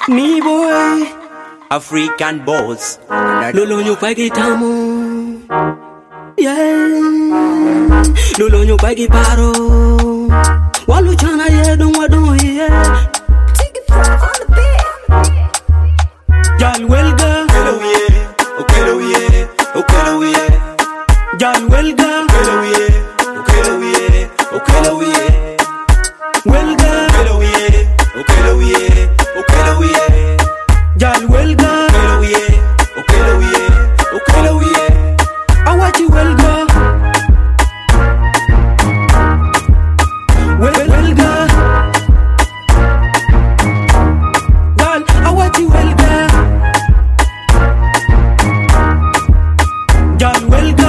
Me boy, African boss. lolo nyo pagi tamu. Yeah, lolo nyo pagi paro. Walu chana ye don't yeah. Take it on the bed. Y'all welga, Okelo yeah, okelo yeah, okelo yeah. y'all welga, Okelo yeah, okelo yeah, okelo yeah. welga, Okelo yeah, okelo yeah, okelo yeah. y'all welga. Okelo yeah, okelo yeah, okelo yeah. I watch you welga, welga. Y'all, I watch you welga, y'all welga.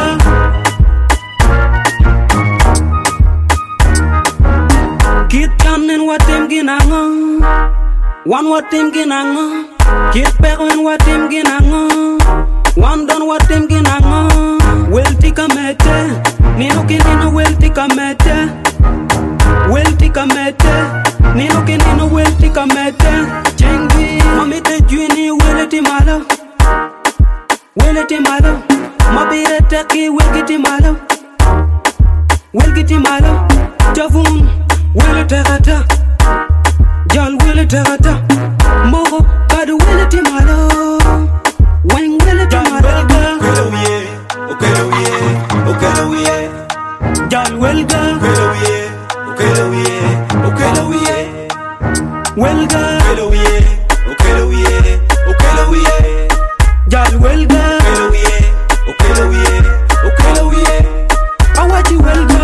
Kit kanen watem ginanga, one watem ginanga. Kit peron watem ginanga, one don watem ginanga. Welti kamete, nino kinino welti kamete. Welti kamete, nino kinino welti kamete. Jengi, mamite juini weleti malo, weleti malo. Mabire teki welgiti malo, welgiti malo. Javun, weleti gata, jal weleti gata. Mogo, kadu weleti malo, weng weleti malo. Okelo yeah, okelo yeah, okelo yeah. Jal welga, Okelo yeah, okelo yeah, okelo yeah. welga, Okelo yeah, okelo yeah, okelo yeah. jal welga. Okelo yeah, okelo yeah, okelo yeah. I watch you welga,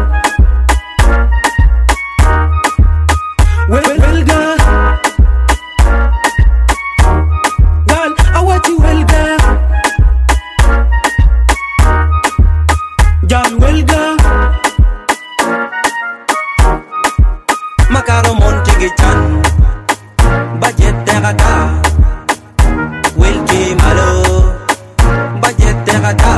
welga. Girl, I watch you welga, jal welga. Makaro montege chan, budget terata. Welke malo, budget terata.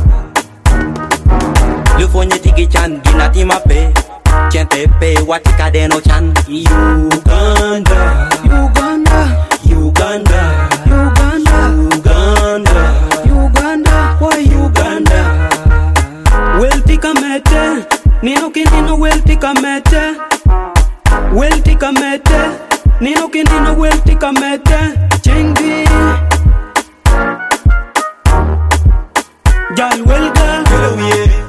Le fonye tigi chan, ginati mape. Chente pe watika deno chan. Uganda, Uganda, Uganda, Uganda, Uganda, Uganda, why Uganda? Welti kamete, nino kinino welti kamete. Welti kamete, nino kinino welti kamete. Chengi, jal welga, okelo yeah,